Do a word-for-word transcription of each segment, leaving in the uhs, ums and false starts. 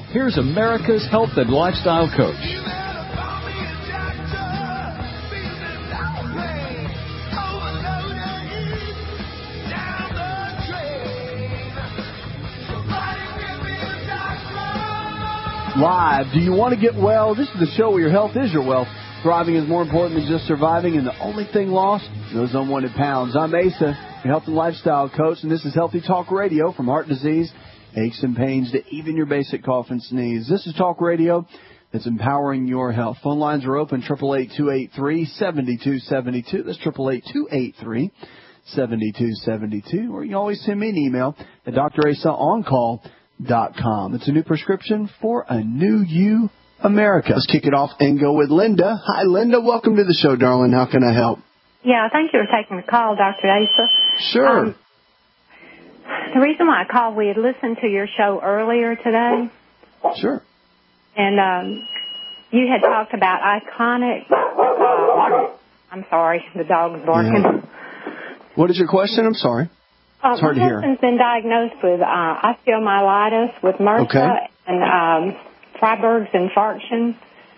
here's America's health and lifestyle coach. Live. Do you want to get well? This is the show where your health is your wealth. Thriving is more important than just surviving, and the only thing lost, those unwanted pounds. I'm Asa, your health and lifestyle coach, and this is Healthy Talk Radio. From heart disease, aches and pains, to even your basic cough and sneeze. This is Talk Radio that's empowering your health. Phone lines are open, eight eight eight, two eight three, seven two seven two. That's eight eight eight, two eight three, seven two seven two. Or you can always send me an email at d r asa on call dot com. It's a new prescription for a new you, America. Let's kick it off and go with Linda. Hi, Linda. Welcome to the show, darling. How can I help? Yeah, thank you for taking the call, Doctor Asa. Sure. Um, the reason why I called, we had listened to your show earlier today. Sure. And um, you had talked about iconic... Uh, I'm sorry, the dog's barking. Yeah. What is your question? I'm sorry. Uh, it's hard to hear. My husband's been diagnosed with uh, osteomyelitis, with MRSA, okay. and um, Freiberg's infarction.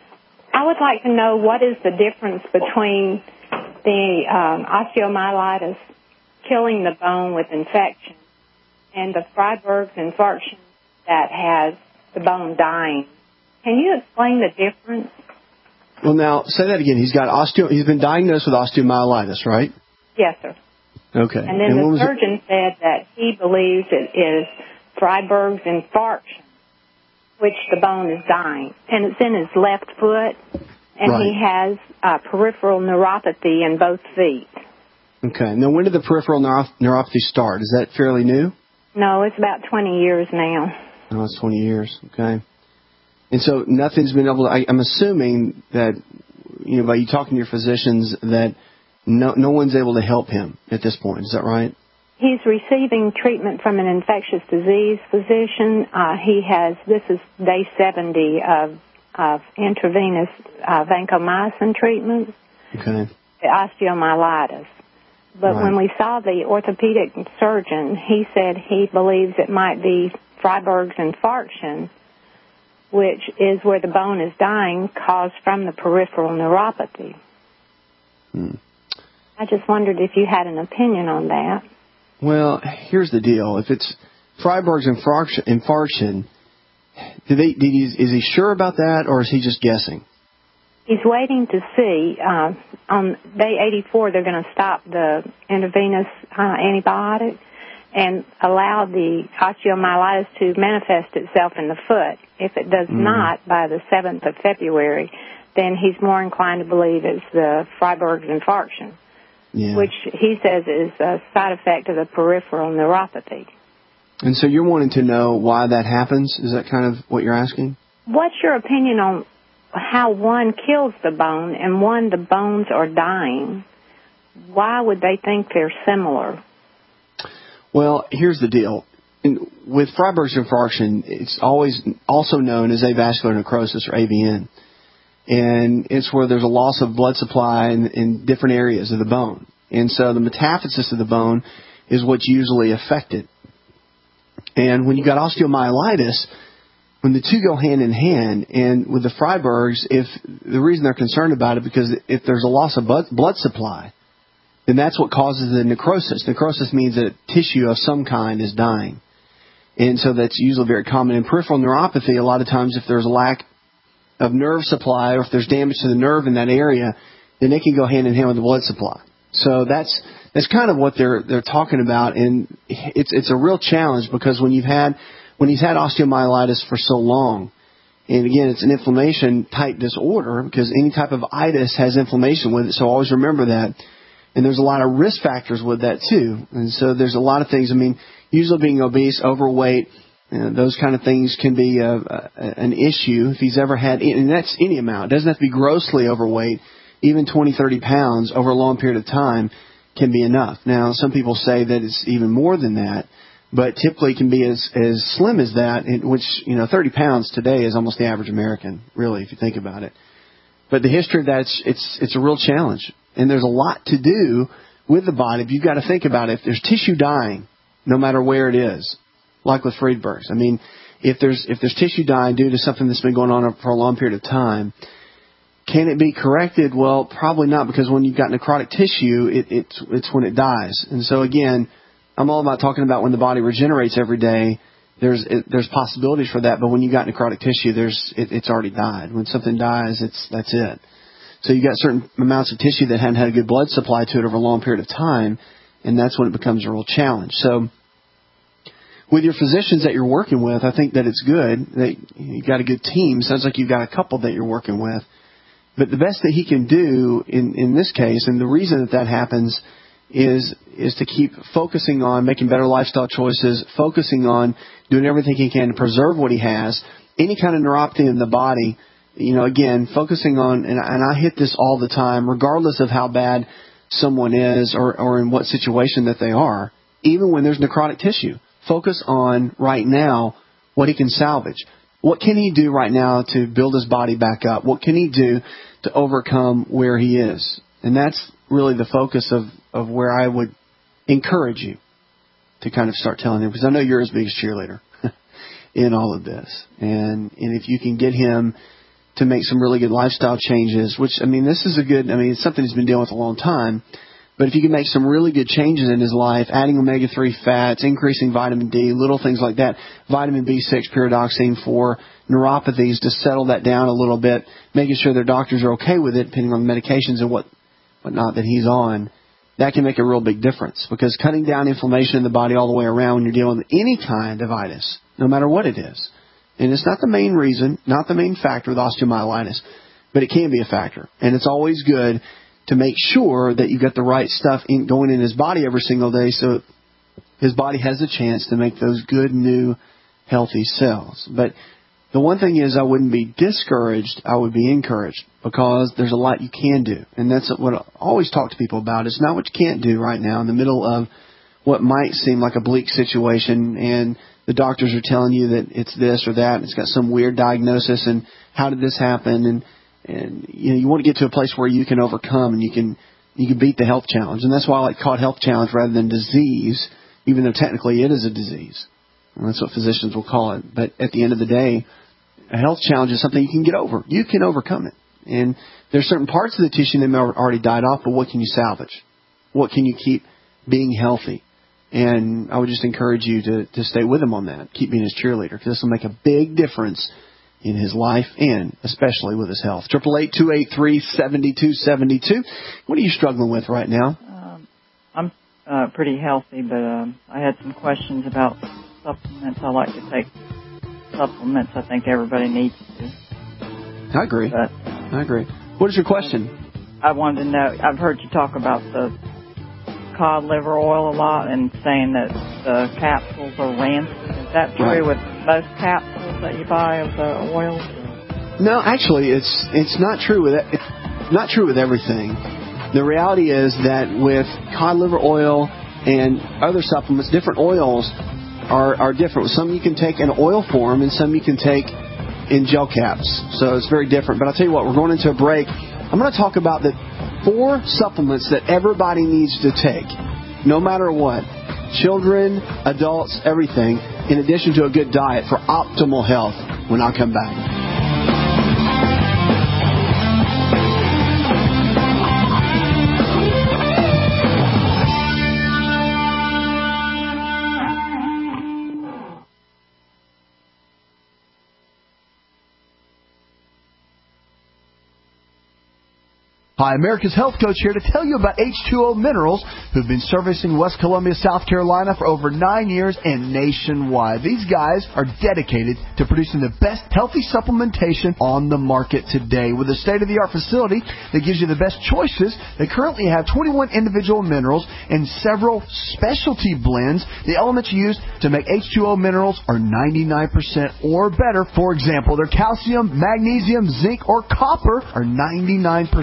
I would like to know what is the difference between the um, osteomyelitis killing the bone with infection and the Freiberg's infarction that has the bone dying. Can you explain the difference? Well, now, say that again. He's got osteo. He's been diagnosed with osteomyelitis, right? Yes, sir. Okay. And then and the surgeon it? said that he believes it is Freiberg's infarction, which the bone is dying. And it's in his left foot, and right. he has uh, peripheral neuropathy in both feet. Okay. Now, when did the peripheral neuro- neuropathy start? Is that fairly new? No, it's about twenty years now. Oh, it's twenty years. Okay. And so nothing's been able to, I, I'm assuming that, you know, by you talking to your physicians, that no, no one's able to help him at this point. Is that right? He's receiving treatment from an infectious disease physician. Uh, he has, this is day seventy of, of intravenous uh, vancomycin treatment. Okay. The osteomyelitis. But right. when we saw the orthopedic surgeon, he said he believes it might be Freiberg's infarction, which is where the bone is dying, caused from the peripheral neuropathy. Hmm. I just wondered if you had an opinion on that. Well, here's the deal. If it's Freiberg's infarction, infarction did they, did he, is he sure about that, or is he just guessing? He's waiting to see. Uh, on day eighty-four, they're going to stop the intravenous uh, antibiotic and allow the osteomyelitis to manifest itself in the foot. If it does mm. not, by the seventh of February, then he's more inclined to believe it's the Freiberg's infarction, yeah. which he says is a side effect of the peripheral neuropathy. And so you're wanting to know why that happens? Is that kind of what you're asking? What's your opinion on how one kills the bone and one, the bones are dying? Why would they think they're similar? Well, here's the deal. In, with Freiberg's infarction, it's always also known as avascular necrosis, or A V N. And it's where there's a loss of blood supply in, in different areas of the bone. And so the metaphysis of the bone is what's usually affected. And when you got osteomyelitis, when the two go hand in hand, and with the Freiberg's, if the reason they're concerned about it, because if there's a loss of blood, blood supply, then that's what causes the necrosis. Necrosis means that tissue of some kind is dying. And so that's usually very common. In peripheral neuropathy, a lot of times if there's a lack of nerve supply, or if there's damage to the nerve in that area, then it can go hand in hand with the blood supply. So that's that's kind of what they're they're talking about, and it's it's a real challenge, because when you've had when he's had osteomyelitis for so long, and again, it's an inflammation type disorder, because any type of itis has inflammation with it. So always remember that. And there's a lot of risk factors with that too. And so there's a lot of things. I mean, usually being obese, overweight, you know, those kind of things can be a, a, an issue if he's ever had, and that's any amount. It doesn't have to be grossly overweight. Even twenty, thirty pounds over a long period of time can be enough. Now, some people say that it's even more than that, but typically it can be as, as slim as that, which, you know, thirty pounds today is almost the average American, really, if you think about it. But the history of that, it's, it's, it's a real challenge. And there's a lot to do with the body. You've got to think about it. If there's tissue dying, no matter where it is, like with Freiberg's. I mean, if there's if there's tissue dying due to something that's been going on for a long period of time, can it be corrected? Well, probably not, because when you've got necrotic tissue, it, it's it's when it dies. And so again, I'm all about talking about when the body regenerates every day. There's it, there's possibilities for that, but when you got necrotic tissue, there's it, it's already died. When something dies, it's that's it. So you got certain amounts of tissue that hadn't had a good blood supply to it over a long period of time, and that's when it becomes a real challenge. So with your physicians that you're working with, I think that it's good that you've got a good team. Sounds like you've got a couple that you're working with. But the best that he can do in, in this case, and the reason that that happens is is to keep focusing on making better lifestyle choices, focusing on doing everything he can to preserve what he has. Any kind of neuropathy in the body, you know, again, focusing on, and, and I hit this all the time, regardless of how bad someone is or, or in what situation that they are, even when there's necrotic tissue, focus on right now what he can salvage. What can he do right now to build his body back up? What can he do to overcome where he is? And that's really the focus of, of where I would encourage you to kind of start telling him, because I know you're his biggest cheerleader in all of this. And and if you can get him to make some really good lifestyle changes, which, I mean, this is a good, I mean, it's something he's been dealing with a long time, but if you can make some really good changes in his life, adding omega three fats, increasing vitamin D, little things like that, vitamin B six, pyridoxine for neuropathies to settle that down a little bit, making sure their doctors are okay with it, depending on the medications and what whatnot that he's on, that can make a real big difference. Because cutting down inflammation in the body all the way around when you're dealing with any kind of itis, no matter what it is, and it's not the main reason, not the main factor with osteomyelitis, but it can be a factor. And it's always good to make sure that you've got the right stuff in, going in his body every single day so his body has a chance to make those good, new, healthy cells. But the one thing is, I wouldn't be discouraged, I would be encouraged, because there's a lot you can do. And that's what I always talk to people about. It's not what you can't do right now in the middle of what might seem like a bleak situation, and the doctors are telling you that it's this or that, and it's got some weird diagnosis, and how did this happen? And And you know, you want to get to a place where you can overcome and you can you can beat the health challenge. And that's why I like to call it health challenge rather than disease, even though technically it is a disease. And that's what physicians will call it. But at the end of the day, a health challenge is something you can get over. You can overcome it. And there's certain parts of the tissue that may have already died off, but what can you salvage? What can you keep being healthy? And I would just encourage you to, to stay with him on that. Keep being his cheerleader, because this will make a big difference in his life and especially with his health. Triple eight two eight three seventy two seventy two. What are you struggling with right now? Um, I'm uh, pretty healthy, but um, I had some questions about supplements. I like to take supplements. I think everybody needs to. I agree. But, I agree. What is your question? I wanted to know. I've heard you talk about the cod liver oil a lot and saying that the capsules are rancid. Is that true Right. with most capsules that you buy of the oils? No, actually, it's it's not true with it. It's not true with everything. The reality is that with cod liver oil and other supplements, different oils are are different. Some you can take in oil form, and some you can take in gel caps. So it's very different. But I'll tell you what, we're going into a break. I'm going to talk about the four supplements that everybody needs to take, no matter what. Children, adults, everything, in addition to a good diet for optimal health when I come back. Hi, America's Health Coach here to tell you about H two O Minerals, who've been servicing West Columbia, South Carolina for over nine years and nationwide. These guys are dedicated to producing the best healthy supplementation on the market today. With a state-of-the-art facility that gives you the best choices, they currently have twenty-one individual minerals and several specialty blends. The elements used to make H two O Minerals are ninety-nine percent or better. For example, their calcium, magnesium, zinc, or copper are ninety-nine percent pure.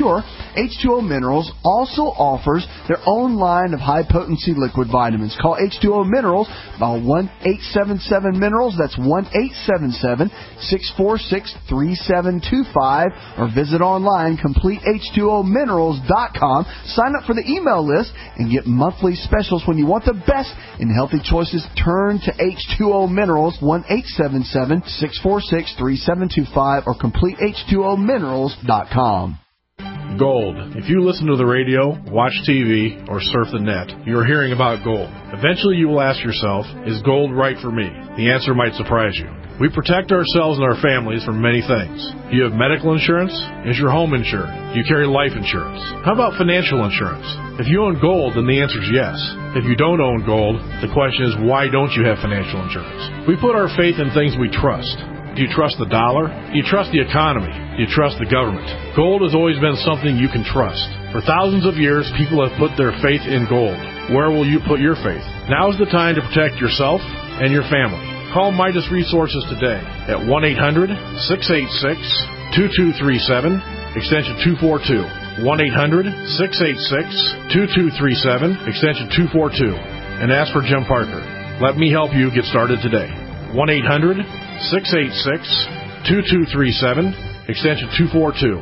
sure, H two O Minerals also offers their own line of high-potency liquid vitamins. Call H two O Minerals by one eight seven seven Minerals. That's one eight seven seven, six four six, three seven two five. Or visit online, complete H two O minerals dot com. Sign up for the email list and get monthly specials. When you want the best in healthy choices, turn to H two O Minerals, one eight seven seven, six four six, three seven two five, or complete H two O minerals dot com. Gold. If you listen to the radio, watch T V, or surf the net, you're hearing about gold. Eventually you will ask yourself, is gold right for me? The answer might surprise you. We protect ourselves and our families from many things. Do you have medical insurance? Is your home insured? Do you carry life insurance? How about financial insurance? If you own gold, then the answer is yes. If you don't own gold, the question is, why don't you have financial insurance? We put our faith in things we trust. Do you trust the dollar? Do you trust the economy? Do you trust the government? Gold has always been something you can trust. For thousands of years, people have put their faith in gold. Where will you put your faith? Now is the time to protect yourself and your family. Call Midas Resources today at one eight hundred, six eight six, two two three seven, extension two four two. one eight hundred, six eight six, two two three seven, extension two four two. And ask for Jim Parker. Let me help you get started today. one eight hundred, six eight six, two two three seven, extension two four two.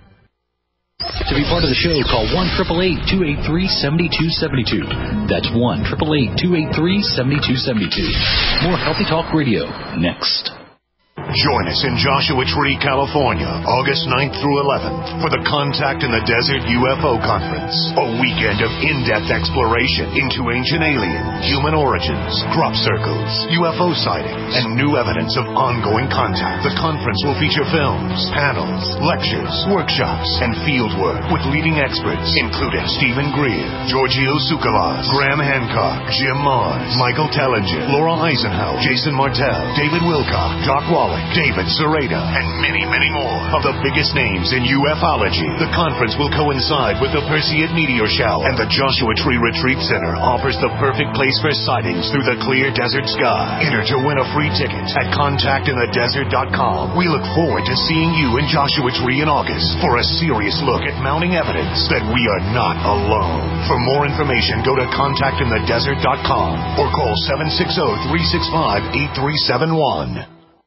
To be part of the show, call one eight eight eight, two eight three, seven two seven two. That's one eight eight eight, two eight three, seven two seven two. More Healthy Talk Radio next. Join us in Joshua Tree, California, August ninth through eleventh for the Contact in the Desert U F O Conference. A weekend of in-depth exploration into ancient aliens, human origins, crop circles, U F O sightings, and new evidence of ongoing contact. The conference will feature films, panels, lectures, workshops, and fieldwork with leading experts, including Stephen Greer, Giorgio Tsoukalos, Graham Hancock, Jim Mars, Michael Tellinger, Laura Eisenhower, Jason Martell, David Wilcock, Doc Wallach, David Sereda, and many, many more of the biggest names in ufology. The conference will coincide with the Perseid meteor shower, and the Joshua Tree Retreat Center offers the perfect place for sightings through the clear desert sky. Enter to win a free ticket at contact in the desert dot com. We look forward to seeing you in Joshua Tree in August for a serious look at mounting evidence that we are not alone. For more information, go to contact in the desert dot com or call seven six zero, three six five, eight three seven one.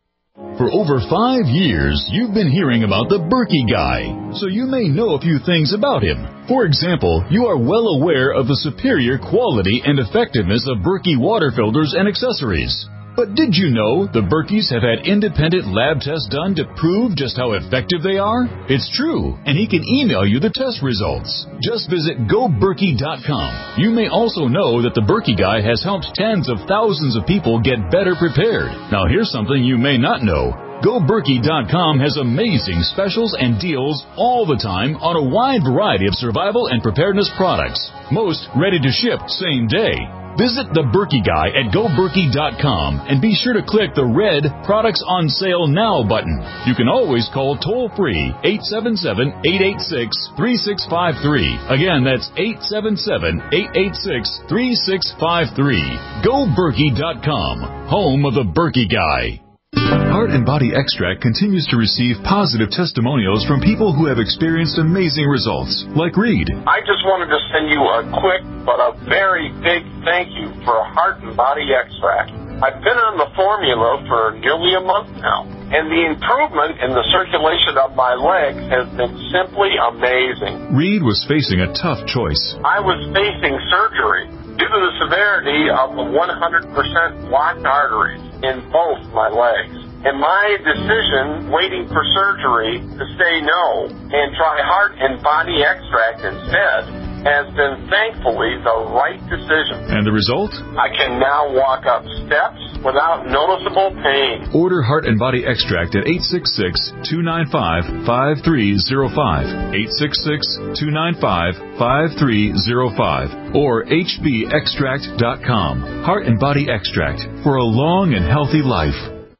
For over five years, you've been hearing about the Berkey Guy, so you may know a few things about him. For example, you are well aware of the superior quality and effectiveness of Berkey water filters and accessories. But did you know the Berkeys have had independent lab tests done to prove just how effective they are? It's true, and he can email you the test results. Just visit go berkey dot com. You may also know that the Berkey Guy has helped tens of thousands of people get better prepared. Now here's something you may not know. go berkey dot com has amazing specials and deals all the time on a wide variety of survival and preparedness products. Most ready to ship same day. Visit the Berkey Guy at go berkey dot com and be sure to click the red Products on Sale Now button. You can always call toll-free eight seven seven, eight eight six, three six five three. Again, that's eight seven seven, eight eight six, three six five three. go berkey dot com, home of the Berkey Guy. Heart and Body Extract continues to receive positive testimonials from people who have experienced amazing results, like Reed. I just wanted to send you a quick but a very big thank you for Heart and Body Extract. I've been on the formula for nearly a month now, and the improvement in the circulation of my legs has been simply amazing. Reed was facing a tough choice. I was facing surgery due to the severity of the one hundred percent blocked arteries in both my legs. And my decision, waiting for surgery, to say no and try Heart and Body Extract instead, has been thankfully the right decision. And the result? I can now walk up steps without noticeable pain. Order Heart and Body Extract at eight six six, two nine five, five three zero five, eight six six, two nine five, five three zero five, or h b extract dot com. Heart and Body Extract for a long and healthy life.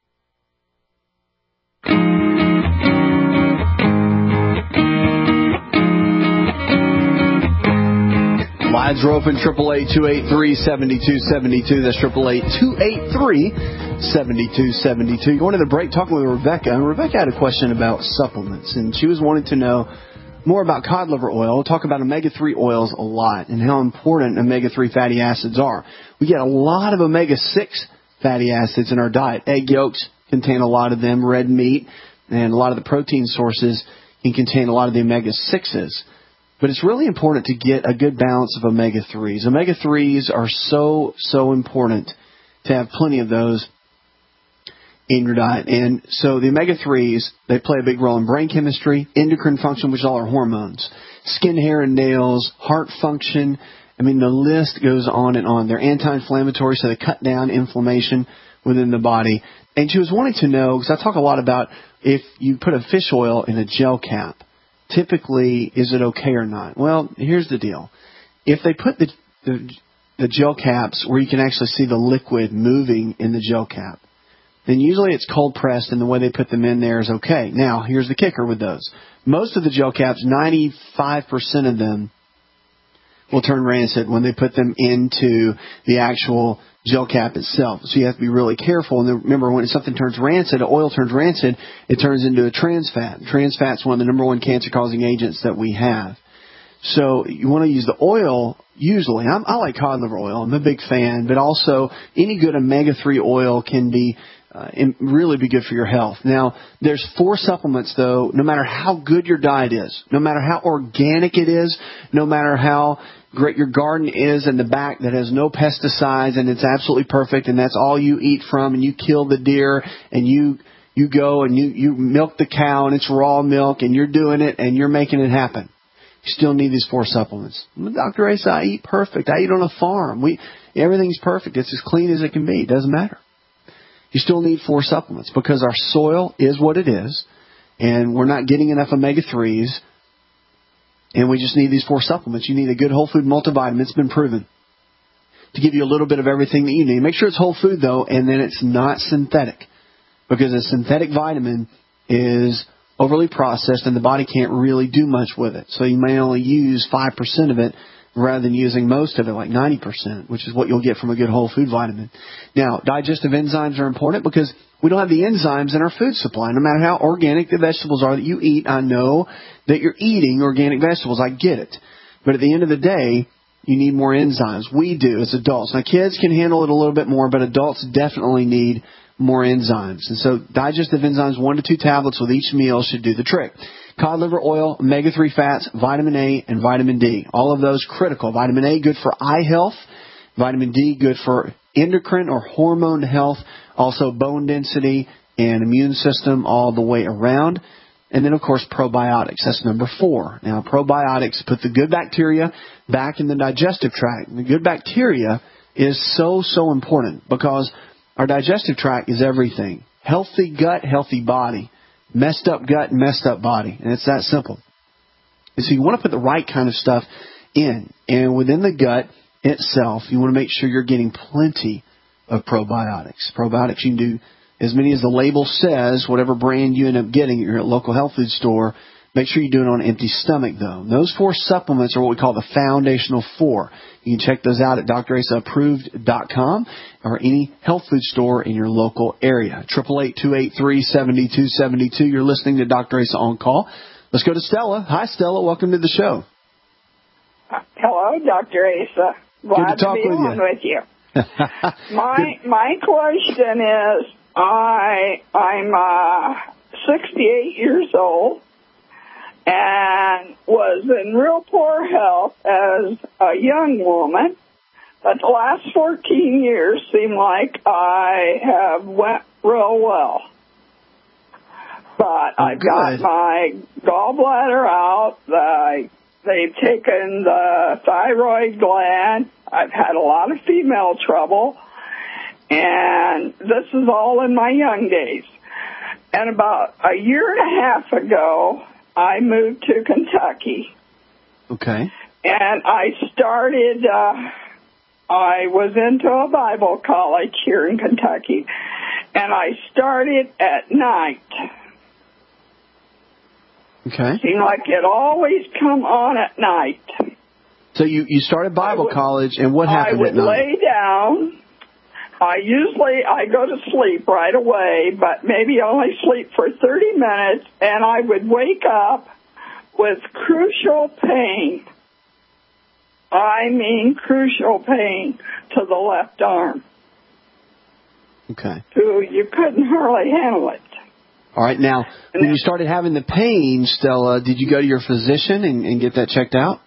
Lines are open, eight eight eight, two eight three, seven two seven two. That's eight eight eight, two eight three, seven two seven two. Going to the break, talking with Rebecca. And Rebecca had a question about supplements, and she was wanting to know more about cod liver oil, we'll talk about omega three oils a lot and how important omega three fatty acids are. We get a lot of omega six fatty acids in our diet. Egg yolks contain a lot of them, red meat, and a lot of the protein sources can contain a lot of the omega sixes. But it's really important to get a good balance of omega threes. Omega threes are so, so important to have plenty of those in your diet. And so the omega threes, they play a big role in brain chemistry, endocrine function, which is all our hormones, skin, hair, and nails, heart function. I mean, the list goes on and on. They're anti-inflammatory, so they cut down inflammation within the body. And she was wanting to know, because I talk a lot about if you put a fish oil in a gel cap, typically, is it okay or not? Well, here's the deal. If they put the, the, the gel caps where you can actually see the liquid moving in the gel cap, then usually it's cold pressed and the way they put them in there is okay. Now, here's the kicker with those. Most of the gel caps, ninety-five percent of them will turn rancid when they put them into the actual gel cap itself. So you have to be really careful. And remember, when something turns rancid, oil turns rancid, it turns into a trans fat. Trans fat is one of the number one cancer-causing agents that we have. So you want to use the oil usually. I'm, I like cod liver oil. I'm a big fan. But also, any good omega three oil can be uh, really be good for your health. Now, there's four supplements, though, no matter how good your diet is, no matter how organic it is, no matter how great your garden is in the back that has no pesticides and it's absolutely perfect and that's all you eat from, and you kill the deer and you you go and you, you milk the cow and it's raw milk and you're doing it and you're making it happen. You still need these four supplements. Doctor Asa, I eat perfect. I eat on a farm. We everything's perfect. It's as clean as it can be. It doesn't matter. You still need four supplements because our soil is what it is and we're not getting enough omega threes. And we just need these four supplements. You need a good whole food multivitamin. It's been proven to give you a little bit of everything that you need. Make sure it's whole food, though, and then it's not synthetic. Because a synthetic vitamin is overly processed and the body can't really do much with it. So you may only use five percent of it rather than using most of it, like ninety percent, which is what you'll get from a good whole food vitamin. Now, digestive enzymes are important because we don't have the enzymes in our food supply. No matter how organic the vegetables are that you eat, I know that you're eating organic vegetables. I get it. But at the end of the day, you need more enzymes. We do as adults. Now, kids can handle it a little bit more, but adults definitely need more enzymes. And so digestive enzymes, one to two tablets with each meal should do the trick. Cod liver oil, omega three fats, vitamin A, and vitamin D. All of those critical. Vitamin A, good for eye health. Vitamin D, good for endocrine or hormone health. Also bone density and immune system all the way around. And then, of course, probiotics. That's number four. Now, probiotics put the good bacteria back in the digestive tract. And the good bacteria is so, so important because our digestive tract is everything. Healthy gut, healthy body. Messed up gut, messed up body. And it's that simple. And so you want to put the right kind of stuff in. And within the gut itself, you want to make sure you're getting plenty of probiotics. Probiotics, you can do as many as the label says, whatever brand you end up getting at your local health food store. Make sure you do it on an empty stomach, though. And those four supplements are what we call the foundational four. You can check those out at D R Asa approved dot com or any health food store in your local area. eight eight eight, two eight three, seven two seven two. You're listening to Doctor Asa On Call. Let's go to Stella. Hi, Stella. Welcome to the show. Hello, Doctor Asa. Glad Good to, talk to be with on you. with you. my my question is, I I'm uh, sixty-eight years old and was in real poor health as a young woman, but the last fourteen years seem like I have went real well. But I've got my gallbladder out. The, they've taken the thyroid gland. I've had a lot of female trouble. And this is all in my young days. And about a year and a half ago, I moved to Kentucky. Okay. And I started, uh, I was into a Bible college here in Kentucky. And I started at night. Okay. Seemed like it always come on at night. So you, you started Bible would, college, and what happened at night? I would lay down. I usually, I go to sleep right away, but maybe only sleep for thirty minutes, and I would wake up with crucial pain. I mean crucial pain to the left arm. Okay. So you couldn't hardly handle it. All right. Now, and when you started having the pain, Stella, did you go to your physician and, and get that checked out?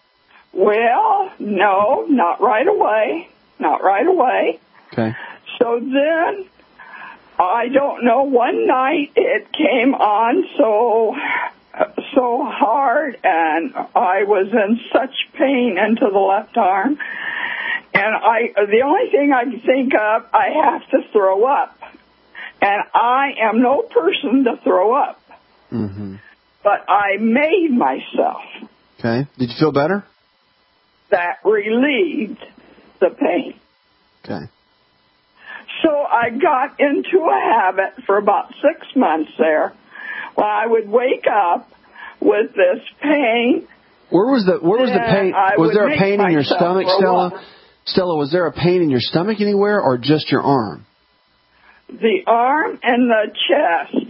Well, no, not right away. Not right away. Okay. So then, I don't know, one night it came on so so hard, and I was in such pain into the left arm, and I the only thing I can think of, I have to throw up, and I am no person to throw up, mm-hmm. but I made myself. Okay. Did you feel better? That relieved the pain. Okay. So I got into a habit for about six months there, when I would wake up with this pain. Where was the Where was the pain? I was there a make pain in your myself stomach, throw Stella? up. Stella, was there a pain in your stomach anywhere, or just your arm? The arm and the chest.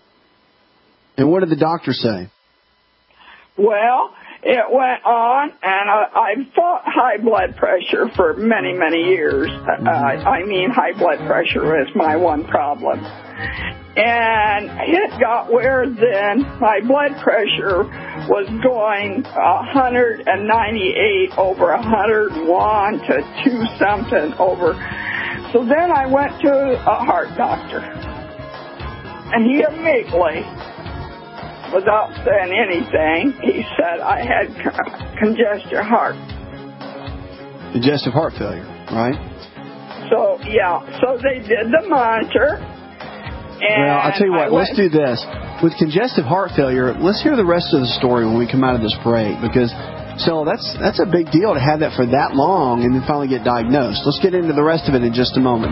And what did the doctor say? Well, it went on, and I, I fought high blood pressure for many, many years. Uh, I mean, high blood pressure is my one problem. And it got where then my blood pressure was going one ninety-eight over one oh one to two something over. So then I went to a heart doctor. And he immediately, without saying anything, he said I had congestive heart. Congestive heart failure, right? So, yeah, so they did the monitor. And well, I'll tell you what, I let's do this. With congestive heart failure, let's hear the rest of the story when we come out of this break, because, Stella, that's, that's a big deal to have that for that long and then finally get diagnosed. Let's get into the rest of it in just a moment.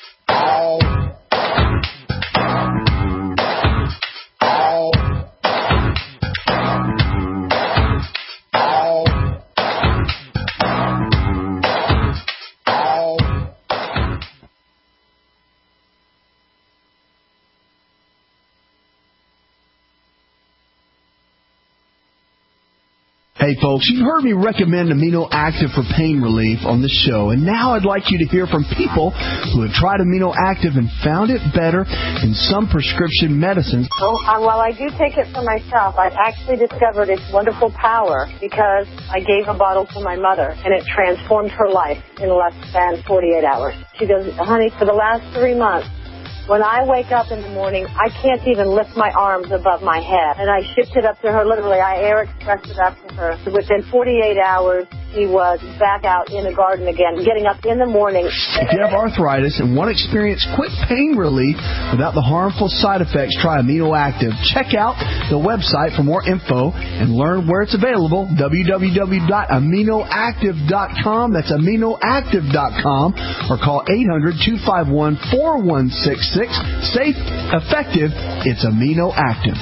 Hey folks, you've heard me recommend Amino Active for pain relief on the show, and now I'd like you to hear from people who have tried Amino Active and found it better than some prescription medicines. Well, uh, while I do take it for myself, I've actually discovered its wonderful power because I gave a bottle to my mother, and it transformed her life in less than forty-eight hours. She goes, honey, for the last three months, when I wake up in the morning, I can't even lift my arms above my head. And I shipped it up to her, literally. I air expressed it up to her. Within forty-eight hours, she was back out in the garden again, getting up in the morning. If you have arthritis and want to experience quick pain relief without the harmful side effects, try Amino Active. Check out the website for more info and learn where it's available, w w w dot amino active dot com. That's amino active dot com. Or call eight hundred, two five one, four one six six. Safe, effective, it's Amino Active.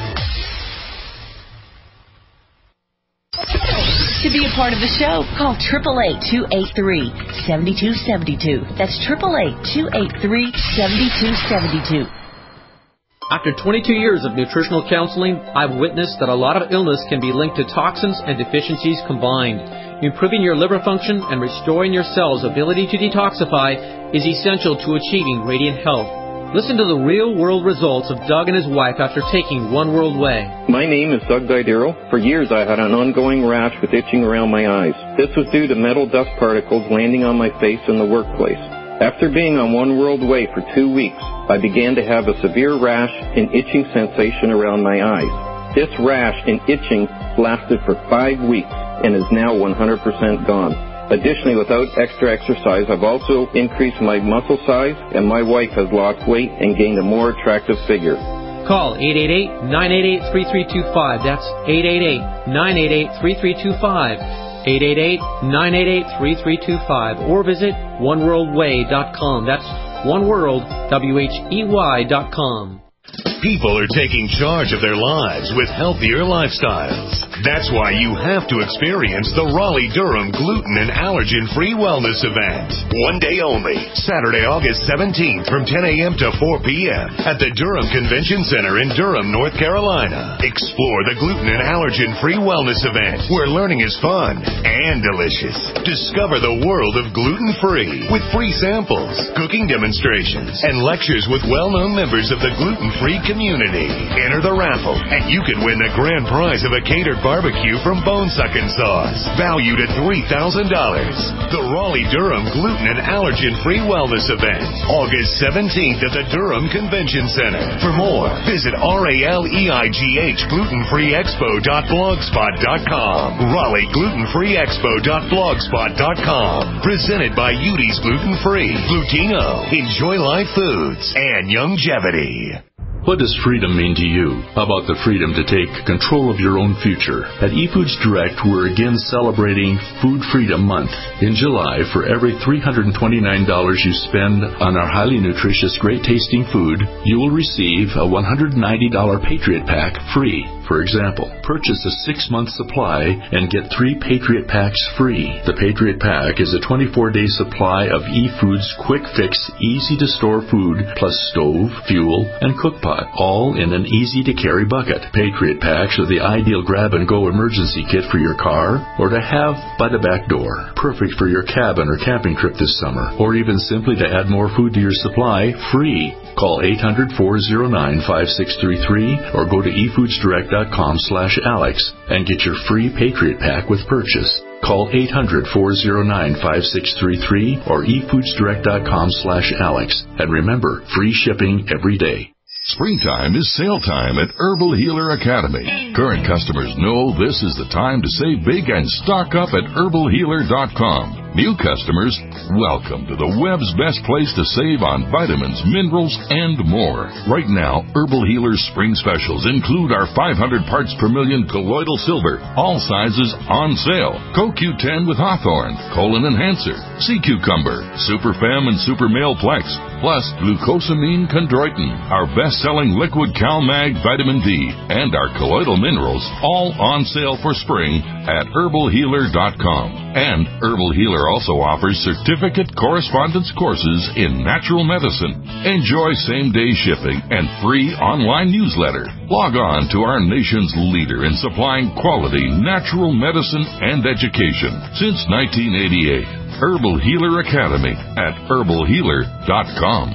To be a part of the show, call eight eight eight, two eight three, seven two seven two. That's eight eight eight, two eight three, seven two seven two. After twenty-two years of nutritional counseling, I've witnessed that a lot of illness can be linked to toxins and deficiencies combined. Improving your liver function and restoring your cells' ability to detoxify is essential to achieving radiant health. Listen to the real-world results of Doug and his wife after taking One World Way. My name is Doug Didero. For years I had an ongoing rash with itching around my eyes. This was due to metal dust particles landing on my face in the workplace. After being on One World Way for two weeks, I began to have a severe rash and itching sensation around my eyes. This rash and itching lasted for five weeks and is now one hundred percent gone. Additionally, without extra exercise, I've also increased my muscle size, and my wife has lost weight and gained a more attractive figure. Call eight eight eight, nine eight eight, three three two five. That's eight eight eight, nine eight eight, three three two five. eight eight eight, nine eight eight, three three two five. Or visit one world way dot com. That's one world, W H E Y dot com. People are taking charge of their lives with healthier lifestyles. That's why you have to experience the Raleigh-Durham Gluten and Allergen-Free Wellness Event. One day only, Saturday, August seventeenth from ten a.m. to four p.m. at the Durham Convention Center in Durham, North Carolina. Explore the Gluten and Allergen-Free Wellness Event, where learning is fun and delicious. Discover the world of gluten-free with free samples, cooking demonstrations, and lectures with well-known members of the gluten-free community. Enter the raffle, and you could win the grand prize of a catered barbecue from Bone Suckin' Sauce, valued at three thousand dollars. The Raleigh-Durham Gluten and Allergen-Free Wellness Event, August seventeenth at the Durham Convention Center. For more, visit R A L E I G H gluten free expo dot blogspot dot com. Raleigh gluten free expo dot blogspot dot com. Presented by Udi's Gluten Free, Glutino, Enjoy Life Foods, and Youngevity. What does freedom mean to you? How about the freedom to take control of your own future? At eFoods Direct, we're again celebrating Food Freedom Month. In July, for every three hundred twenty-nine dollars you spend on our highly nutritious, great-tasting food, you will receive a one hundred ninety dollars Patriot Pack free. For example, purchase a six-month supply and get three Patriot Packs free. The Patriot Pack is a twenty-four day supply of eFoods quick-fix, easy-to-store food, plus stove, fuel, and cook pot, all in an easy-to-carry bucket. Patriot Packs are the ideal grab-and-go emergency kit for your car or to have by the back door. Perfect for your cabin or camping trip this summer, or even simply to add more food to your supply, free. Call eight hundred, four oh nine, five six three three or go to e foods direct dot com slash Alex and get your free Patriot Pack with purchase. Call eight hundred, four oh nine, five six three three or e foods direct dot com slash Alex. And remember, free shipping every day. Springtime is sale time at Herbal Healer Academy. Current customers know this is the time to save big and stock up at herbal healer dot com. New customers, welcome to the web's best place to save on vitamins, minerals, and more. Right now, Herbal Healer's spring specials include our five hundred parts per million colloidal silver, all sizes on sale, Co Q ten with Hawthorne, Colon Enhancer, Sea Cucumber, Super Fem and Super Male Plex, plus glucosamine chondroitin, our best-selling liquid CalMag vitamin D, and our colloidal minerals, all on sale for spring at herbal healer dot com. And Herbal Healer also offers certificate correspondence courses in natural medicine. Enjoy same-day shipping and free online newsletter. Log on to our nation's leader in supplying quality natural medicine and education since nineteen eighty-eight. Herbal Healer Academy at herbal healer dot com.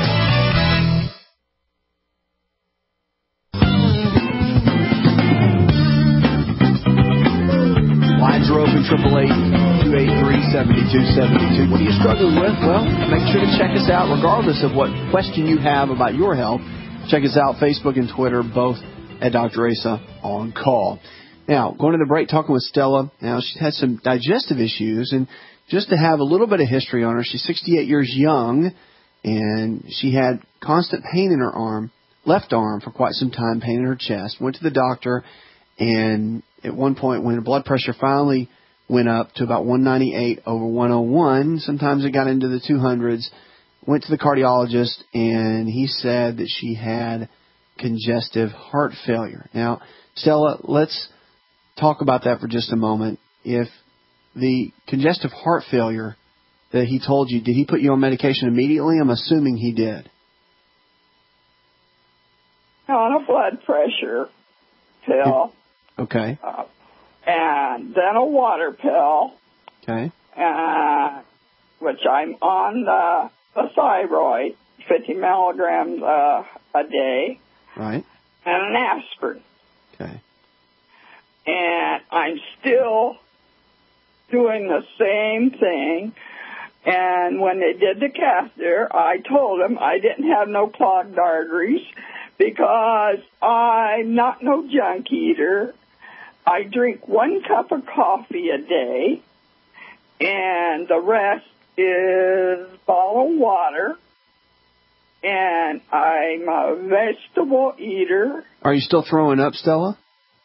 Lines are open, triple eight, two eight three, seven two seven two. What are you struggling with? Well, make sure to check us out regardless of what question you have about your health. Check us out, Facebook and Twitter, both at Doctor Asa on call. Now, going to the break, talking with Stella. Now, she's had some digestive issues, and just to have a little bit of history on her, she's sixty-eight years young, and she had constant pain in her arm, left arm, for quite some time, pain in her chest. Went to the doctor, and at one point when her blood pressure finally went up to about one ninety-eight over one oh one, sometimes it got into the two hundreds, went to the cardiologist, and he said that she had congestive heart failure. Now, Stella, let's talk about that for just a moment. If the congestive heart failure that he told you, did he put you on medication immediately? I'm assuming he did. On a blood pressure pill. Okay. Uh, and then a water pill. Okay. Uh, which I'm on the, the thyroid, fifty milligrams uh, a day. Right. And an aspirin. Okay. And I'm still doing the same thing. And when they did the catheter, I told them I didn't have no clogged arteries because I'm not no junk eater. I drink one cup of coffee a day, and the rest is a bottle of water. And I'm a vegetable eater. Are you still throwing up, Stella?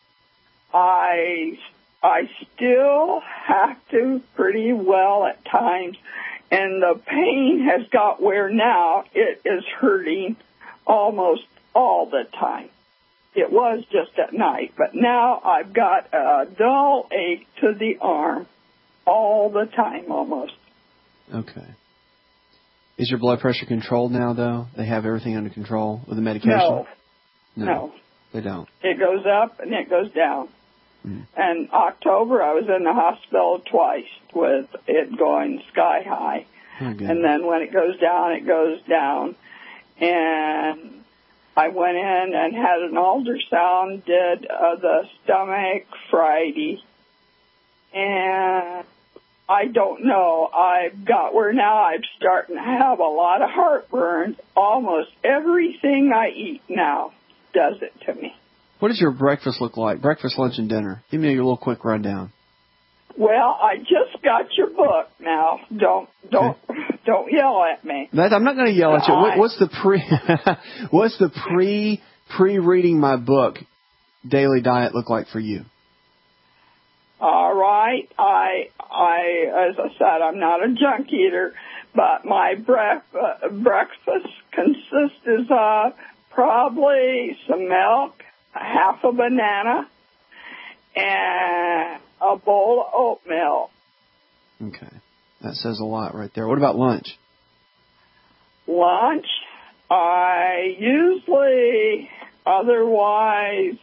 I I still have to pretty well at times, and the pain has got where now it is hurting almost all the time. It was just at night, but now I've got a dull ache to the arm all the time almost. Okay. Is your blood pressure controlled now, though? They have everything under control with the medication? No. No. No. They don't. It goes up and it goes down. Mm. And October, I was in the hospital twice with it going sky high. Oh, and then when it goes down, it goes down. And I went in and had an ultrasound, did uh, the stomach Friday. And I don't know. I've got where now I'm starting to have a lot of heartburn. Almost everything I eat now does it to me. What does your breakfast look like? Breakfast, lunch, and dinner. Give me a little quick rundown. Well, I just got your book now. Don't don't okay. don't yell at me. That, I'm not going to yell at you. What, what's the pre? what's the pre pre reading my book daily diet look like for you? All right. I I as I said, I'm not a junk eater, but my bref, uh, breakfast consists of probably some milk, a half a banana, and a bowl of oatmeal. Okay. That says a lot right there. What about lunch? Lunch, I usually, otherwise,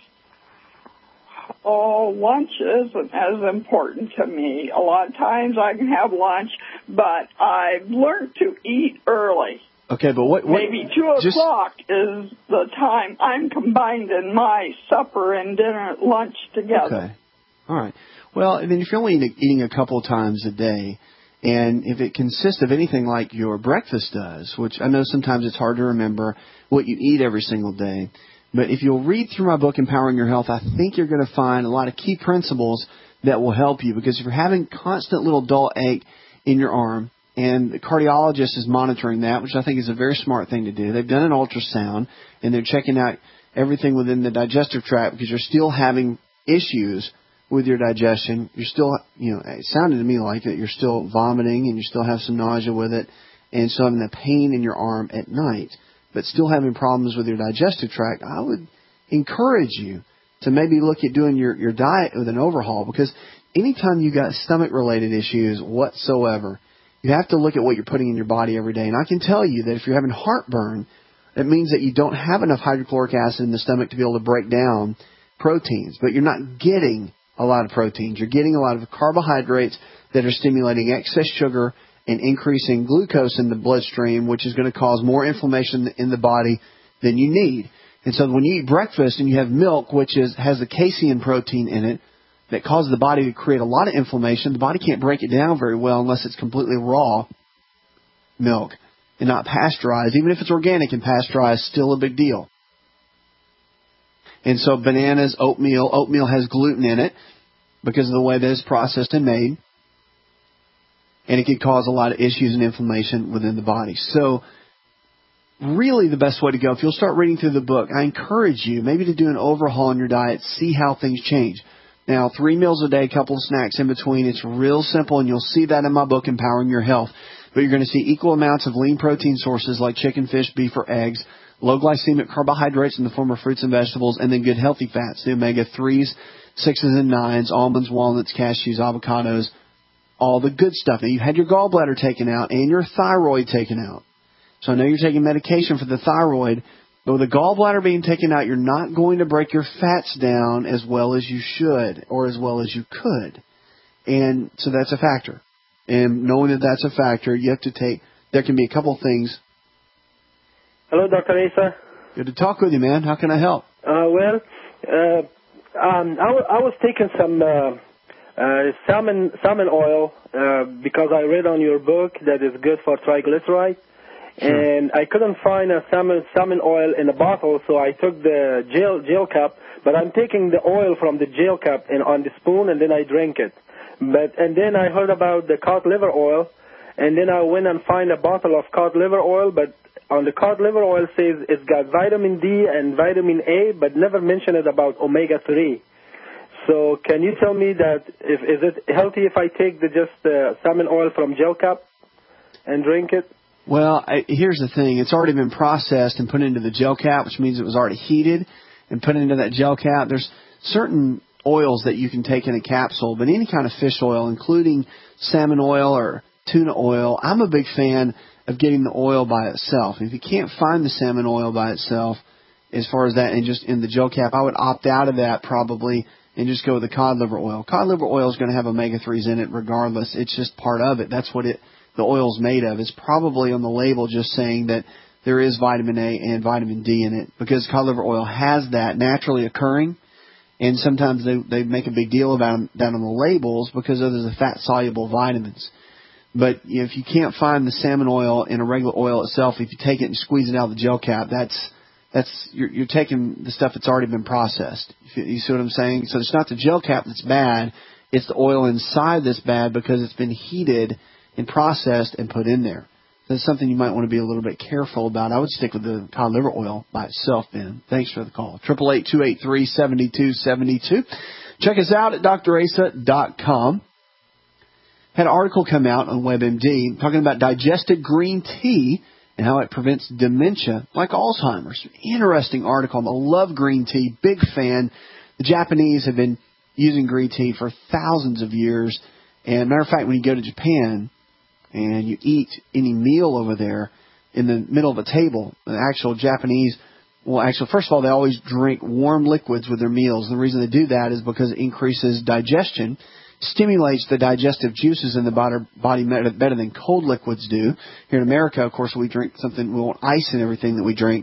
oh, lunch isn't as important to me. A lot of times I can have lunch, but I've learned to eat early. Okay, but what... what Maybe two just, o'clock is the time I'm combining my supper and dinner and lunch together. Okay. All right. Well, I mean, if you're only eating a couple of times a day, and if it consists of anything like your breakfast does, which I know sometimes it's hard to remember what you eat every single day, but if you'll read through my book, Empowering Your Health, I think you're going to find a lot of key principles that will help you. Because if you're having constant little dull ache in your arm, and the cardiologist is monitoring that, which I think is a very smart thing to do. They've done an ultrasound, and they're checking out everything within the digestive tract because you're still having issues with your digestion. You're still, you know, it sounded to me like that you're still vomiting and you still have some nausea with it and still having the pain in your arm at night, but still having problems with your digestive tract. I would encourage you to maybe look at doing your, your diet with an overhaul, because anytime you got stomach-related issues whatsoever, you have to look at what you're putting in your body every day. And I can tell you that if you're having heartburn, it means that you don't have enough hydrochloric acid in the stomach to be able to break down proteins. But you're not getting a lot of proteins. You're getting a lot of carbohydrates that are stimulating excess sugar and increasing glucose in the bloodstream, which is going to cause more inflammation in the body than you need. And so when you eat breakfast and you have milk, which is has the casein protein in it, that causes the body to create a lot of inflammation. The body can't break it down very well unless it's completely raw milk and not pasteurized. Even if it's organic and pasteurized, still a big deal. And so bananas, oatmeal. Oatmeal has gluten in it because of the way that it's processed and made. And it can cause a lot of issues and inflammation within the body. So really the best way to go, if you'll start reading through the book, I encourage you maybe to do an overhaul in your diet, see how things change. Now, three meals a day, a couple of snacks in between. It's real simple, and you'll see that in my book, Empowering Your Health. But you're going to see equal amounts of lean protein sources like chicken, fish, beef, or eggs, low glycemic carbohydrates in the form of fruits and vegetables, and then good healthy fats, the omega threes, sixes, and nines, almonds, walnuts, cashews, avocados, all the good stuff. Now, you had your gallbladder taken out and your thyroid taken out. So I know you're taking medication for the thyroid. But with the gallbladder being taken out, you're not going to break your fats down as well as you should or as well as you could. And so that's a factor. And knowing that that's a factor, you have to take, there can be a couple of things. Hello, Doctor Asa. Good to talk with you, man. How can I help? Uh, well, uh, um, I, w- I was taking some uh, uh, salmon salmon oil uh, because I read on your book that it's good for triglycerides. Sure. And I couldn't find a salmon salmon oil in a bottle, so I took the gel gel cup. But I'm taking the oil from the gel cup and on the spoon, and then I drink it. But and then I heard about the cod liver oil, and then I went and find a bottle of cod liver oil. But on the cod liver oil says it's got vitamin D and vitamin A, but never mention it about omega three. So can you tell me that if is it healthy if I take the just uh, salmon oil from gel cup and drink it? Well, I, here's the thing. It's already been processed and put into the gel cap, which means it was already heated and put into that gel cap. There's certain oils that you can take in a capsule, but any kind of fish oil, including salmon oil or tuna oil, I'm a big fan of getting the oil by itself. If you can't find the salmon oil by itself, as far as that and just in the gel cap, I would opt out of that probably and just go with the cod liver oil. Cod liver oil is going to have omega threes in it regardless. It's just part of it. That's what it the oil is made of. It's probably on the label just saying that there is vitamin A and vitamin D in it, because cod liver oil has that naturally occurring. And sometimes they, they make a big deal about that on the labels because of the fat-soluble vitamins. But if you can't find the salmon oil in a regular oil itself, if you take it and squeeze it out of the gel cap, that's that's you're, you're taking the stuff that's already been processed. You, you see what I'm saying? So it's not the gel cap that's bad. It's the oil inside that's bad because it's been heated and processed and put in there. That's something you might want to be a little bit careful about. I would stick with the cod liver oil by itself, Ben. Thanks for the call. eight eight eight, two eight three, seven two seven two. Check us out at D R asa dot com. Had an article come out on WebMD talking about digested green tea and how it prevents dementia like Alzheimer's. Interesting article. I love green tea. Big fan. The Japanese have been using green tea for thousands of years. And matter of fact, when you go to Japan and you eat any meal over there, in the middle of a table, the actual Japanese, well, actually, first of all, they always drink warm liquids with their meals. And the reason they do that is because it increases digestion, stimulates the digestive juices in the body better than cold liquids do. Here in America, of course, we drink something, we want ice in everything that we drink.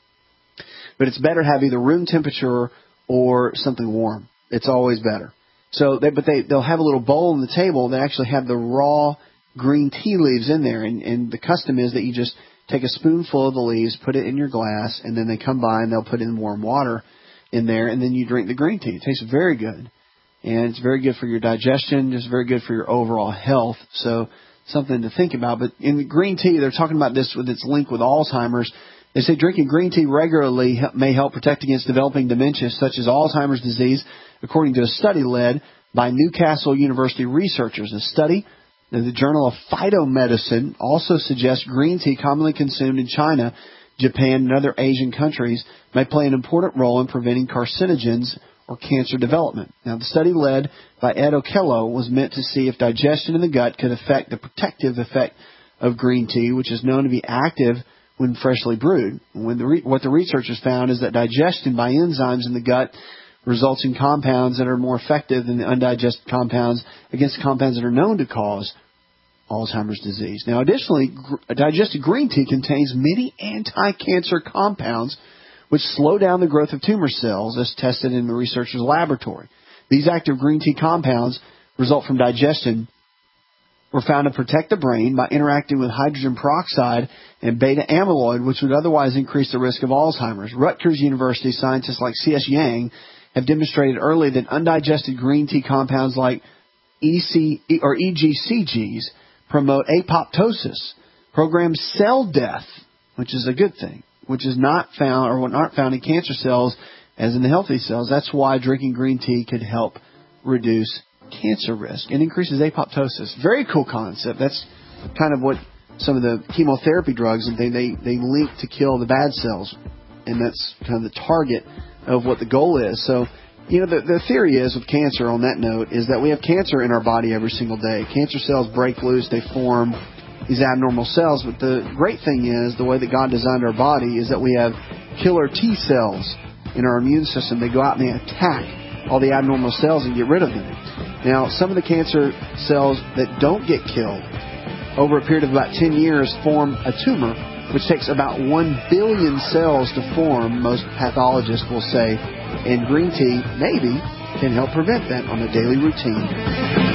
But it's better to have either room temperature or something warm. It's always better. So, they, but they, they'll have a little bowl on the table. They actually have the raw green tea leaves in there, and, and the custom is that you just take a spoonful of the leaves, put it in your glass, and then they come by and they'll put in warm water in there, and then you drink the green tea. It tastes very good, and it's very good for your digestion. It's very good for your overall health, so something to think about. But in the green tea, they're talking about this with its link with Alzheimer's. They say drinking green tea regularly may help protect against developing dementia such as Alzheimer's disease, according to a study led by Newcastle University researchers. A study the Journal of Phytomedicine also suggests green tea commonly consumed in China, Japan, and other Asian countries may play an important role in preventing carcinogens or cancer development. Now, the study led by Ed Okello was meant to see if digestion in the gut could affect the protective effect of green tea, which is known to be active when freshly brewed. When the re- what the researchers found is that digestion by enzymes in the gut results in compounds that are more effective than the undigested compounds against compounds that are known to cause Alzheimer's disease. Now, additionally, gr- digested green tea contains many anti-cancer compounds which slow down the growth of tumor cells, as tested in the researcher's laboratory. These active green tea compounds result from digestion were found to protect the brain by interacting with hydrogen peroxide and beta amyloid, which would otherwise increase the risk of Alzheimer's. Rutgers University scientists like C S Yang have demonstrated early that undigested green tea compounds like E C or E G C Gs promote apoptosis, program cell death, which is a good thing, which is not found or not found in cancer cells as in the healthy cells. That's why drinking green tea could help reduce cancer risk and increases apoptosis. Very cool concept. That's kind of what some of the chemotherapy drugs and they they they link to kill the bad cells, and that's kind of the target of what the goal is. So, you know, the, the theory is with cancer, on that note, is that we have cancer in our body every single day. Cancer cells break loose, they form these abnormal cells, but the great thing is the way that God designed our body is that we have killer T cells in our immune system. They go out and they attack all the abnormal cells and get rid of them. Now, some of the cancer cells that don't get killed over a period of about ten years form a tumor, which takes about one billion cells to form, most pathologists will say, and green tea, maybe, can help prevent that on a daily routine.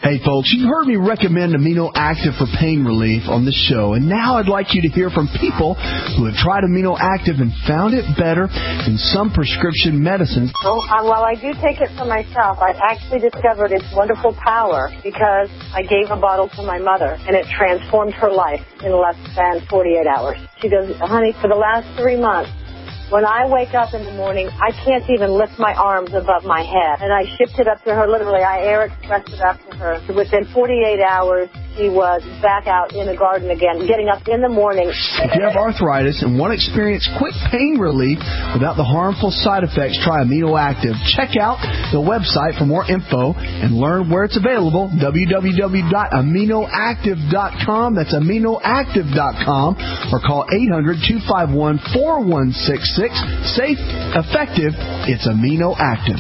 Hey folks, you've heard me recommend Amino Active for pain relief on this show, and now I'd like you to hear from people who have tried Amino Active and found it better than some prescription medicines. Well, uh, while I do take it for myself, I actually discovered its wonderful power because I gave a bottle to my mother, and it transformed her life in less than forty-eight hours. She goes, honey, for the last three months, when I wake up in the morning, I can't even lift my arms above my head. And I shipped it up to her, literally. I air expressed it up to her. So within forty-eight hours, she was back out in the garden again, getting up in the morning. If you have arthritis and want to experience quick pain relief without the harmful side effects, try Amino Active. Check out the website for more info and learn where it's available, w w w dot amino active dot com. That's amino active dot com. Or call eight hundred, two five one, four one six six. Safe, effective, it's Amino Active.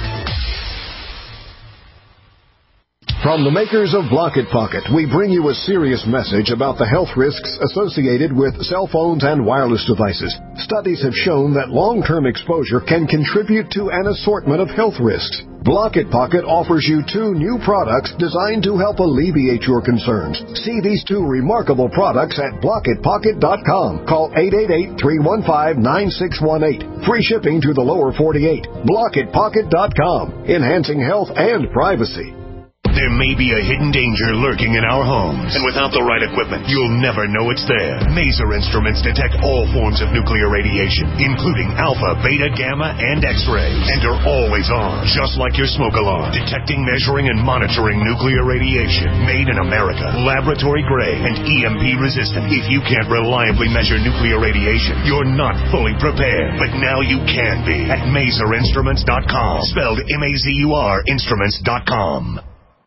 From the makers of Block It Pocket, we bring you a serious message about the health risks associated with cell phones and wireless devices. Studies have shown that long-term exposure can contribute to an assortment of health risks. Block It Pocket offers you two new products designed to help alleviate your concerns. See these two remarkable products at block it pocket dot com. Call eight eight eight, three one five, nine six one eight. Free shipping to the lower forty-eight. block it pocket dot com. Enhancing health and privacy. There may be a hidden danger lurking in our homes, and without the right equipment, you'll never know it's there. Maser Instruments detect all forms of nuclear radiation, including alpha, beta, gamma, and X-ray, and are always on, just like your smoke alarm, detecting, measuring, and monitoring nuclear radiation. Made in America, laboratory grade, and E M P resistant. If you can't reliably measure nuclear radiation, you're not fully prepared. But now you can be at maser instruments dot com, spelled M A Z U R instruments dot com.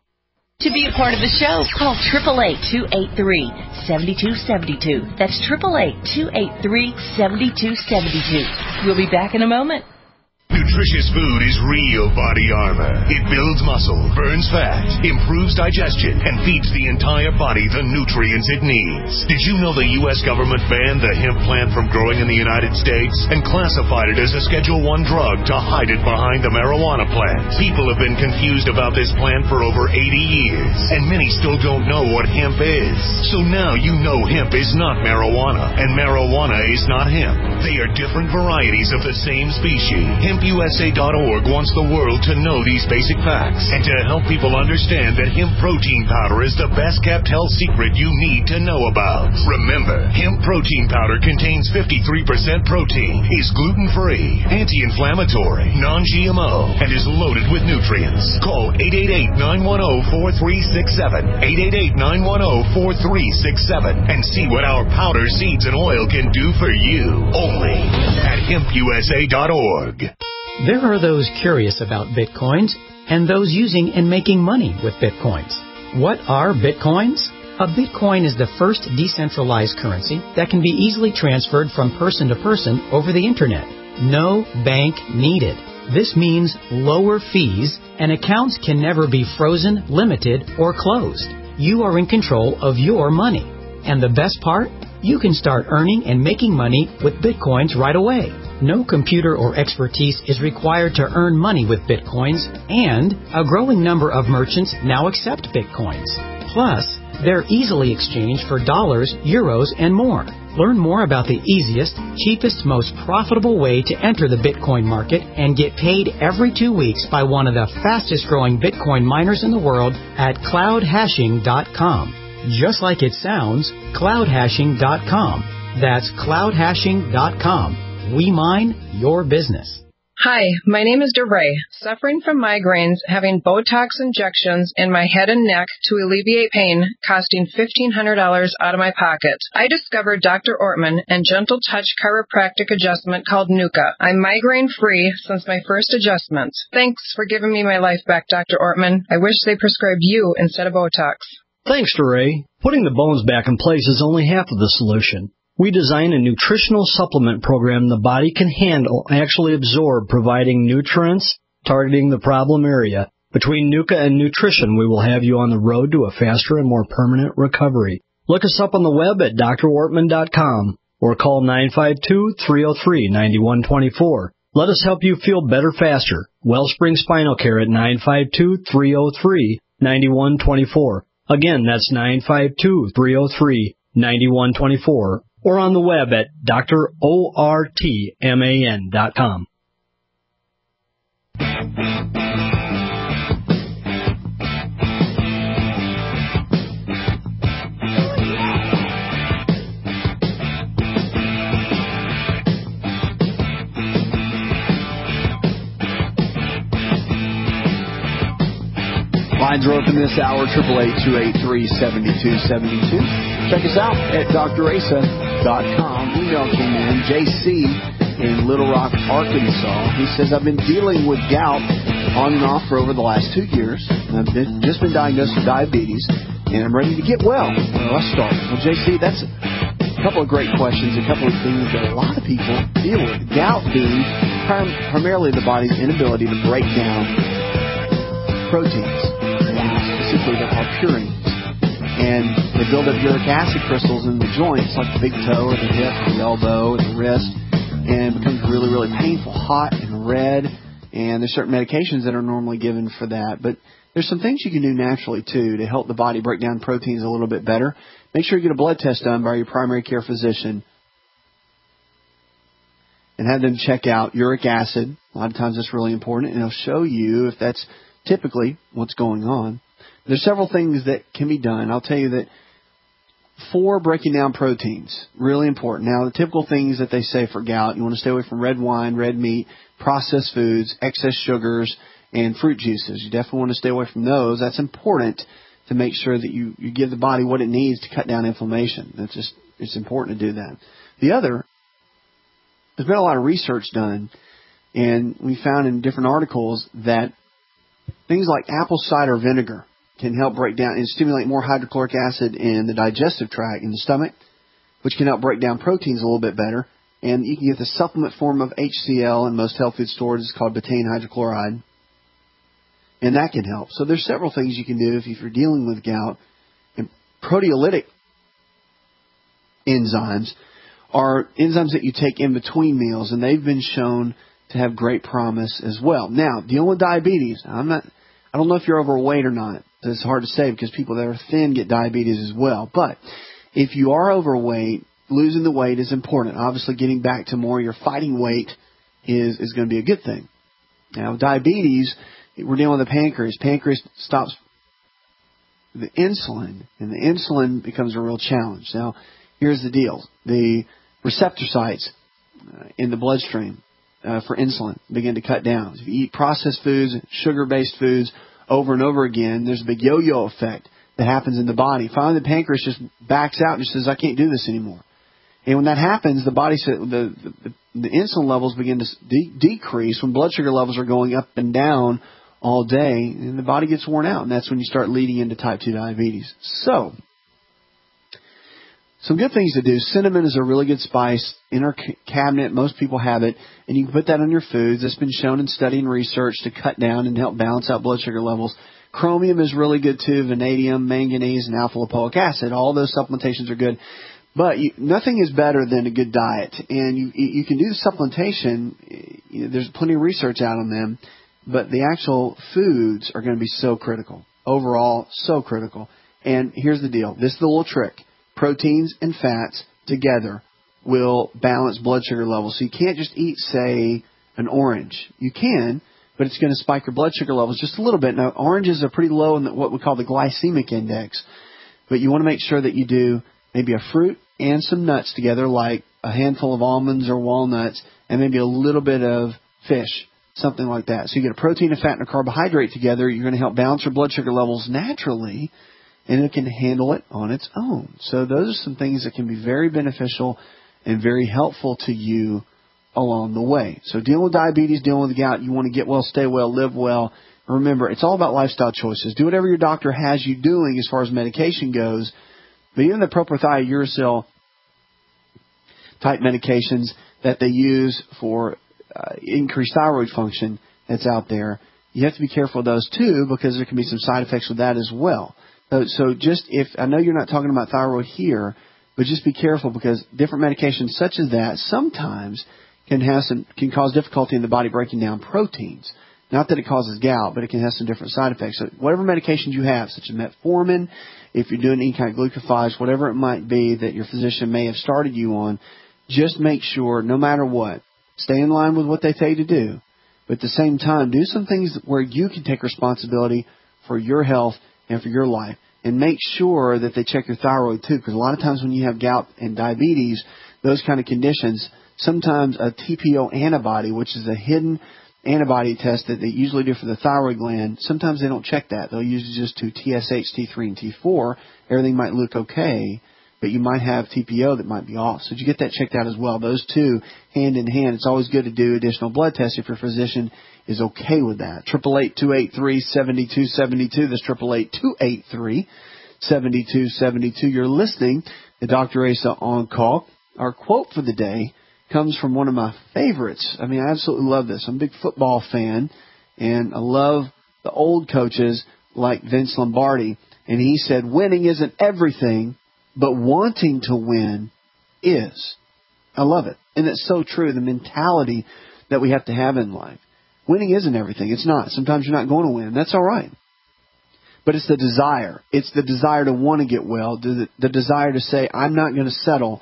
To be a part of the show, call eight eight eight, two eight three, seven two seven two. That's eight eight eight, two eight three, seven two seven two. We'll be back in a moment. Nutritious food is real body armor. It builds muscle, burns fat, improves digestion, and feeds the entire body the nutrients it needs. Did you know the U S government banned the hemp plant from growing in the United States and classified it as a Schedule one drug to hide it behind the marijuana plant? People have been confused about this plant for over eighty years, and many still don't know what hemp is. So now you know hemp is not marijuana, and marijuana is not hemp. They are different varieties of the same species. hemp u s a dot org wants the world to know these basic facts and to help people understand that hemp protein powder is the best kept health secret you need to know about. Remember, hemp protein powder contains fifty-three percent protein, is gluten-free, anti-inflammatory, non-G M O, and is loaded with nutrients. Call eight eight eight, nine one zero, four three six seven, eight eight eight, nine one zero, four three six seven, and see what our powder, seeds, and oil can do for you. Only at hemp u s a dot org. There are those curious about Bitcoins and those using and making money with Bitcoins. What are Bitcoins? A Bitcoin is the first decentralized currency that can be easily transferred from person to person over the Internet. No bank needed. This means lower fees, and accounts can never be frozen, limited, or closed. You are in control of your money. And the best part? You can start earning and making money with Bitcoins right away. No computer or expertise is required to earn money with Bitcoins, and a growing number of merchants now accept Bitcoins. Plus, they're easily exchanged for dollars, euros, and more. Learn more about the easiest, cheapest, most profitable way to enter the Bitcoin market and get paid every two weeks by one of the fastest growing Bitcoin miners in the world at cloud hashing dot com. Just like it sounds, cloud hashing dot com. That's cloud hashing dot com. We mine your business. Hi, my name is DeRay, suffering from migraines, having Botox injections in my head and neck to alleviate pain, costing fifteen hundred dollars out of my pocket. I discovered Doctor Ortman and Gentle Touch chiropractic adjustment called Nuka. I'm migraine-free since my first adjustments. Thanks for giving me my life back, Doctor Ortman. I wish they prescribed you instead of Botox. Thanks, DeRay. Putting the bones back in place is only half of the solution. We design a nutritional supplement program the body can handle, actually absorb, providing nutrients, targeting the problem area. Between Nuka and nutrition, we will have you on the road to a faster and more permanent recovery. Look us up on the web at D R ortman dot com or call nine five two, three oh three, nine one two four. Let us help you feel better faster. Wellspring Spinal Care at nine five two, three oh three, nine one two four. Again, that's nine five two, three oh three, nine one two four. Or on the web at D R O R T M A N dot com. Lines are open this hour, eight eight eight, two eight three, seven two seven two. Check us out at D R asa dot com. Email came in, J C in Little Rock, Arkansas. He says, I've been dealing with gout on and off for over the last two years. I've been, just been diagnosed with diabetes, and I'm ready to get well. Well, let's start. Well, J C, that's a couple of great questions, a couple of things that a lot of people deal with. Gout being prim- primarily the body's inability to break down proteins. Specifically, they're called purines. And they build up uric acid crystals in the joints, like the big toe or the hip or the elbow or the wrist, and it becomes really, really painful, hot and red. And there's certain medications that are normally given for that. But there's some things you can do naturally, too, to help the body break down proteins a little bit better. Make sure you get a blood test done by your primary care physician and have them check out uric acid. A lot of times that's really important, and it'll show you if that's typically what's going on. There's several things that can be done. I'll tell you that for breaking down proteins, really important. Now, the typical things that they say for gout, you want to stay away from red wine, red meat, processed foods, excess sugars, and fruit juices. You definitely want to stay away from those. That's important to make sure that you, you give the body what it needs to cut down inflammation. That's just, it's important to do that. The other, there's been a lot of research done, and we found in different articles that things like apple cider vinegar can help break down and stimulate more hydrochloric acid in the digestive tract, in the stomach, which can help break down proteins a little bit better. And you can get the supplement form of H C L in most health food stores. It's called betaine hydrochloride. And that can help. So there's several things you can do if you're dealing with gout. And proteolytic enzymes are enzymes that you take in between meals, and they've been shown to have great promise as well. Now, dealing with diabetes, I'm not, I don't know if you're overweight or not. It's hard to say because people that are thin get diabetes as well. But if you are overweight, losing the weight is important. Obviously, getting back to more your fighting weight is, is going to be a good thing. Now, with diabetes, we're dealing with the pancreas. Pancreas stops the insulin, and the insulin becomes a real challenge. Now, here's the deal. The receptor sites uh, in the bloodstream uh, for insulin begin to cut down. If you eat processed foods, sugar-based foods over and over again, there's a big yo-yo effect that happens in the body. Finally, the pancreas just backs out and just says, I can't do this anymore. And when that happens, the body, the, the, the insulin levels begin to de- decrease when blood sugar levels are going up and down all day, and the body gets worn out, and that's when you start leading into type two diabetes. So, some good things to do. Cinnamon is a really good spice in our cabinet. Most people have it, and you can put that on your foods. It's been shown in study and research to cut down and help balance out blood sugar levels. Chromium is really good too. Vanadium, manganese, and alpha-lipoic acid. All those supplementations are good. But you, nothing is better than a good diet. And you you can do the supplementation. You know, there's plenty of research out on them. But the actual foods are going to be so critical. Overall, so critical. And here's the deal. This is the little trick. Proteins and fats together will balance blood sugar levels. So you can't just eat, say, an orange. You can, but it's going to spike your blood sugar levels just a little bit. Now, oranges are pretty low in the, what we call the glycemic index. But you want to make sure that you do maybe a fruit and some nuts together, like a handful of almonds or walnuts, and maybe a little bit of fish, something like that. So you get a protein, a fat, and a carbohydrate together. You're going to help balance your blood sugar levels naturally, and it can handle it on its own. So those are some things that can be very beneficial and very helpful to you along the way. So dealing with diabetes, dealing with gout, you want to get well, stay well, live well. Remember, it's all about lifestyle choices. Do whatever your doctor has you doing as far as medication goes. But even the propofol uracil type medications that they use for uh, increased thyroid function that's out there, you have to be careful of those too, because there can be some side effects with that as well. So, so just if, I know you're not talking about thyroid here, but just be careful, because different medications such as that sometimes can have some, can cause difficulty in the body breaking down proteins. Not that it causes gout, but it can have some different side effects. So whatever medications you have, such as metformin, if you're doing any kind of glucophage, whatever it might be that your physician may have started you on, just make sure, no matter what, stay in line with what they tell you to do. But at the same time, do some things where you can take responsibility for your health and for your life. And make sure that they check your thyroid too, because a lot of times when you have gout and diabetes, those kind of conditions, sometimes a T P O antibody, which is a hidden antibody test that they usually do for the thyroid gland, sometimes they don't check that. They'll use it just to T S H, T three, and T four. Everything might look okay, but you might have T P O that might be off. So you get that checked out as well. Those two, hand in hand. It's always good to do additional blood tests if your physician is okay with that. eight eight eight, two eight three, seven two seven two. That's eight eight eight, two eight three, seven two seven two. You're listening to Doctor Asa on Call. Our quote for the day comes from one of my favorites. I mean, I absolutely love this. I'm a big football fan, and I love the old coaches like Vince Lombardi. And he said, winning isn't everything, but wanting to win is. I love it. And it's so true, the mentality that we have to have in life. Winning isn't everything. It's not. Sometimes you're not going to win. That's all right. But it's the desire. It's the desire to want to get well, the, the desire to say, I'm not going to settle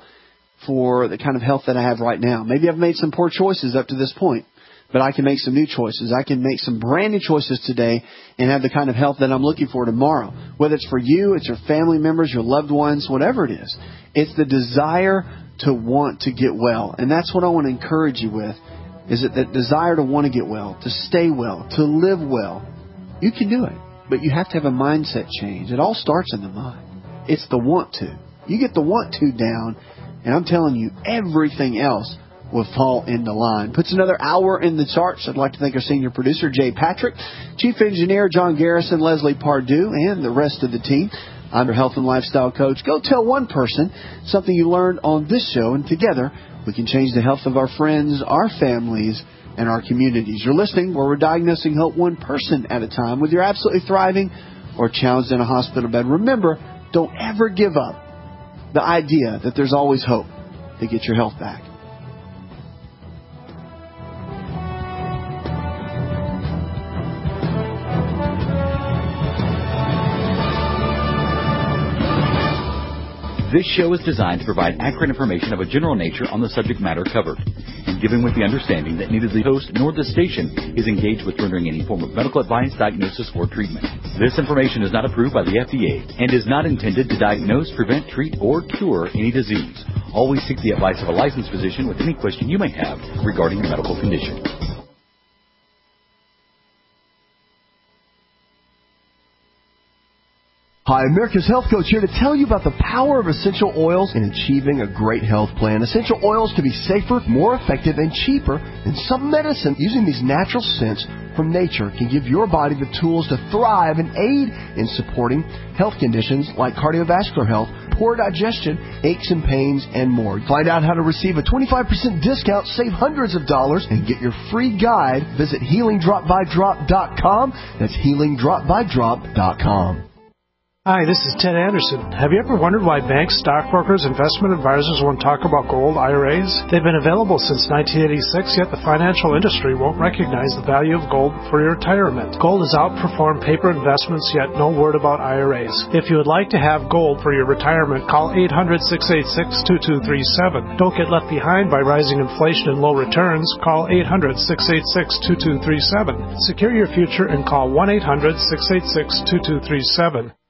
for the kind of health that I have right now. Maybe I've made some poor choices up to this point, but I can make some new choices. I can make some brand new choices today and have the kind of health that I'm looking for tomorrow. Whether it's for you, it's your family members, your loved ones, whatever it is. It's the desire to want to get well. And that's what I want to encourage you with, is that the desire to want to get well, to stay well, to live well. You can do it, but you have to have a mindset change. It all starts in the mind. It's the want to. You get the want to down, and I'm telling you, everything else will fall into line. Puts another hour in the charts. I'd like to thank our senior producer, Jay Patrick, chief engineer, John Garrison, Leslie Pardue, and the rest of the team. I'm your health and lifestyle coach. Go tell one person something you learned on this show, and together we can change the health of our friends, our families, and our communities. You're listening where we're diagnosing hope one person at a time, whether you're absolutely thriving or challenged in a hospital bed. Remember, don't ever give up the idea that there's always hope to get your health back. This show is designed to provide accurate information of a general nature on the subject matter covered, and given with the understanding that neither the host nor the station is engaged with rendering any form of medical advice, diagnosis, or treatment. This information is not approved by the F D A and is not intended to diagnose, prevent, treat, or cure any disease. Always seek the advice of a licensed physician with any question you may have regarding a medical condition. Hi, America's Health Coach here to tell you about the power of essential oils in achieving a great health plan. Essential oils can be safer, more effective, and cheaper than some medicine. Using these natural scents from nature can give your body the tools to thrive and aid in supporting health conditions like cardiovascular health, poor digestion, aches and pains, and more. Find out how to receive a twenty-five percent discount, save hundreds of dollars, and get your free guide. Visit healing drop by drop dot com. That's healing drop by drop dot com. Hi, this is Ted Anderson. Have you ever wondered why banks, stockbrokers, investment advisors won't talk about gold I R As? They've been available since nineteen eighty-six, yet the financial industry won't recognize the value of gold for your retirement. Gold has outperformed paper investments, yet no word about I R As. If you would like to have gold for your retirement, call eight hundred, six eight six, two two three seven. Don't get left behind by rising inflation and low returns. Call eight hundred, six eight six, two two three seven. Secure your future and call one eight hundred, six eight six, two two three seven.